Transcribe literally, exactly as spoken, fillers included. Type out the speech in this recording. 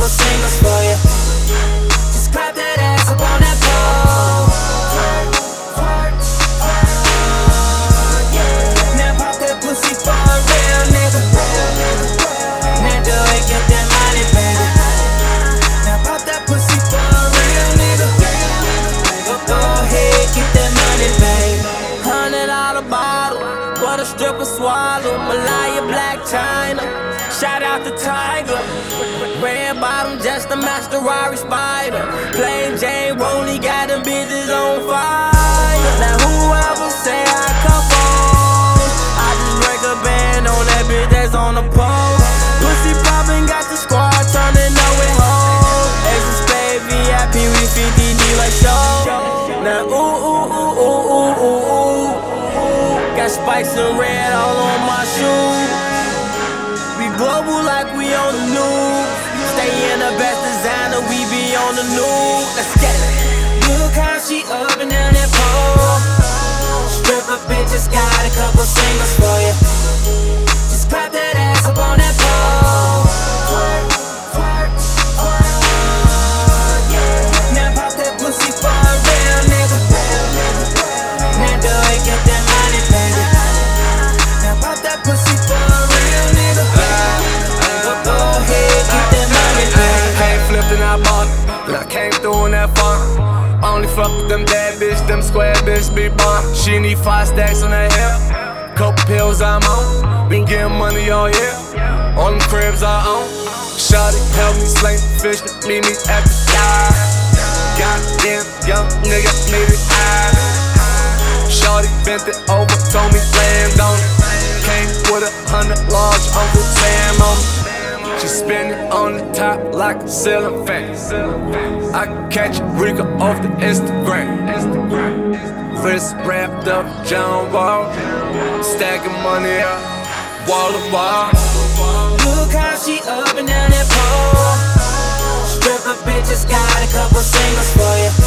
couple singles for you. Just clap that ass up on that pole. Now pop that pussy for a real nigga. Now do it, get that money, baby. Now pop that pussy for a real nigga. Go, go ahead, get that money, baby. Hundred dollar bottle, what a stripper swallow. Malaya Black China, shout out to Tiger. Red bottom, just a master Rari Spider. Plain Jane, only got them bitches on fire. Now whoever say I come on, I just break a band on that bitch that's on the pole. Pussy poppin', got the squad turning up with hoes. Ace of Spade, V I P, we fifty D like show. Now ooh, ooh, ooh, ooh, ooh, ooh, ooh. Got spikes and red all on my shoes. We global like we on the news. Stay in the best designer, we be on the news. Let's get it. Look how she up and down that pole. Stripper bitches got a couple singles for you. Just clap that ass up on that pole. Now pop that pussy for a real nigga. Now do it, get that money, baby. Now pop that pussy for a real nigga. Go, go ahead, get that money, baby. Came flipped and I bought it, but I came through in that fun. Only fuck with them bad bitch, them square bitch be born. She need five stacks on that hip, couple pills I'm on. Been getting money all year, all them cribs I own. Shawty help me sling the fish, meet me at the dive. Goddamn young nigga made it high. Shawty bent it over, told me land on it. Came with a hundred large Uncle Sam on me. She spinning on the top like a ceiling fan. I can catch Rika off the Instagram. Wrist wrapped up, John Wall. Stacking money up, wall to wall. Look how she up and down that pole. Stripper bitches got a couple singles for you.